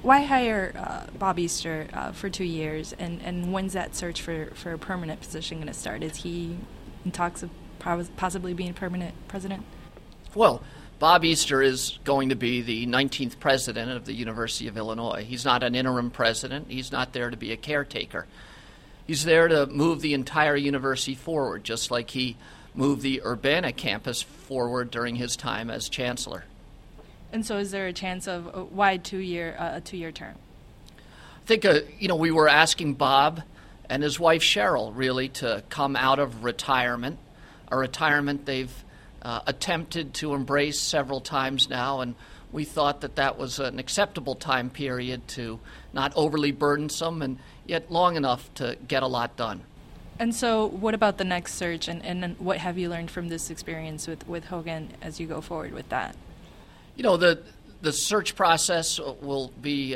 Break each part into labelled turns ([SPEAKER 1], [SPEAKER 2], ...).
[SPEAKER 1] why hire Bob Easter for 2 years, and when's that search for a permanent position going to start? Is he in talks of possibly being permanent president?
[SPEAKER 2] Well, Bob Easter is going to be the 19th president of the University of Illinois. He's not an interim president. He's not there to be a caretaker. He's there to move the entire university forward, just like he moved the Urbana campus forward during his time as chancellor.
[SPEAKER 1] And so is there a chance of why a two-year term?
[SPEAKER 2] I think, we were asking Bob and his wife Cheryl really to come out of retirement, a retirement they've attempted to embrace several times now, and we thought that was an acceptable time period to not overly burdensome and yet long enough to get a lot done.
[SPEAKER 1] And so what about the next search, and what have you learned from this experience with Hogan as you go forward with that?
[SPEAKER 2] The search process will be,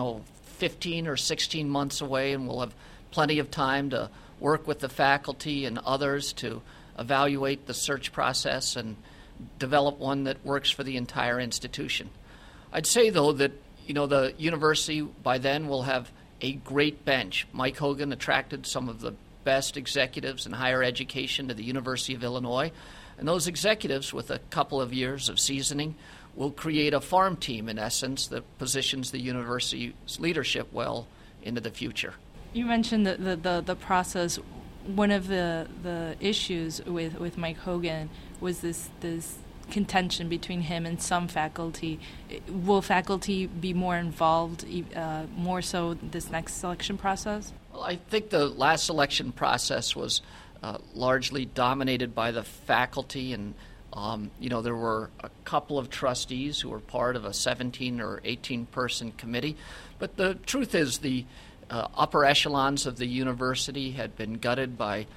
[SPEAKER 2] 15 or 16 months away, and we'll have plenty of time to work with the faculty and others to evaluate the search process and develop one that works for the entire institution. I'd say, though, that, the university by then will have a great bench. Mike Hogan attracted some of the best executives in higher education to the University of Illinois, and those executives, with a couple of years of seasoning, will create a farm team, in essence, that positions the university's leadership well into the future.
[SPEAKER 1] You mentioned the process. One of the issues with Mike Hogan was this contention between him and some faculty. Will faculty be more involved, more so this next selection process?
[SPEAKER 2] Well, I think the last selection process was largely dominated by the faculty, and there were a couple of trustees who were part of a 17 or 18 person committee. But the truth is the upper echelons of the university had been gutted by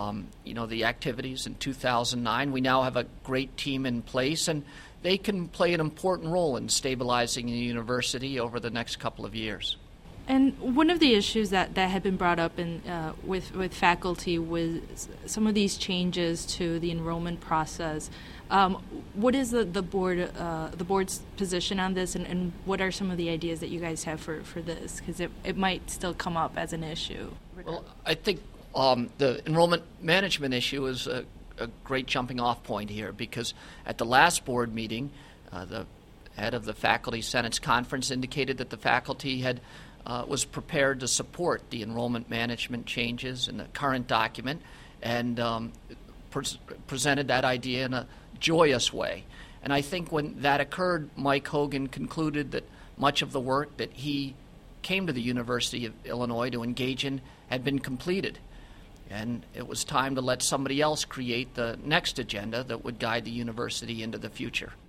[SPEAKER 2] the activities in 2009. We now have a great team in place, and they can play an important role in stabilizing the university over the next couple of years.
[SPEAKER 1] And one of the issues that had been brought up with faculty was some of these changes to the enrollment process. What is the board's position on this, and what are some of the ideas that you guys have for this? Because it might still come up as an issue.
[SPEAKER 2] Well, I think the enrollment management issue is a great jumping off point here, because at the last board meeting, the head of the Faculty Senate's conference indicated that the faculty was prepared to support the enrollment management changes in the current document, and presented that idea in a joyous way. And I think when that occurred, Mike Hogan concluded that much of the work that he came to the University of Illinois to engage in had been completed. And it was time to let somebody else create the next agenda that would guide the university into the future.